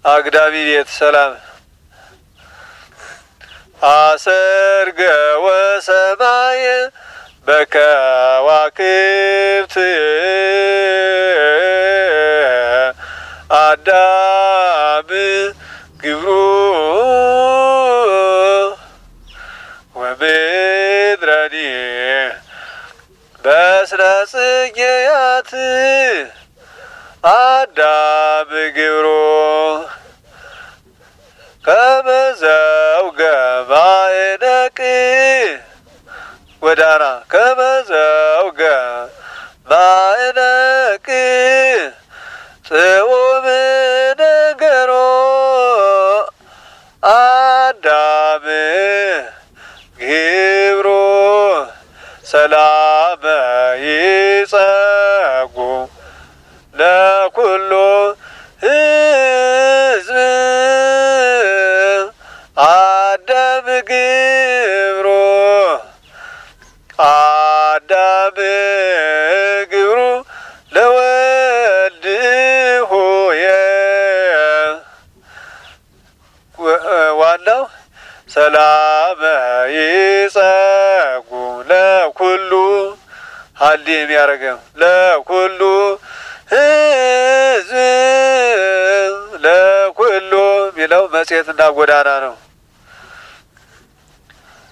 አግዳሚ ቤት ሰላም አሰርገ ወሰማየ በከዋክብት አዳም ግብሩ ወምድረኒ በስነ ጽጌያት አዳም ግብሩ ከመዘውገ ማዕነቅ ጎዳና ከመዘውገ ማዕነቅ ጽኡም ነገሮ አዳም ግብሩ ሰላመ ይጸጉ ለኩሉ ሕዝብ አዳም ግብሩ አዳም ግብሩ ለወልድ ሆየ ዋናው ሰላመ ይጸጉ ለኩሉ ሀሊ የሚያደርገው ለኩሉ ሕዝብ ለኩሉ የሚለው መጽሔትና ጎዳና ነው።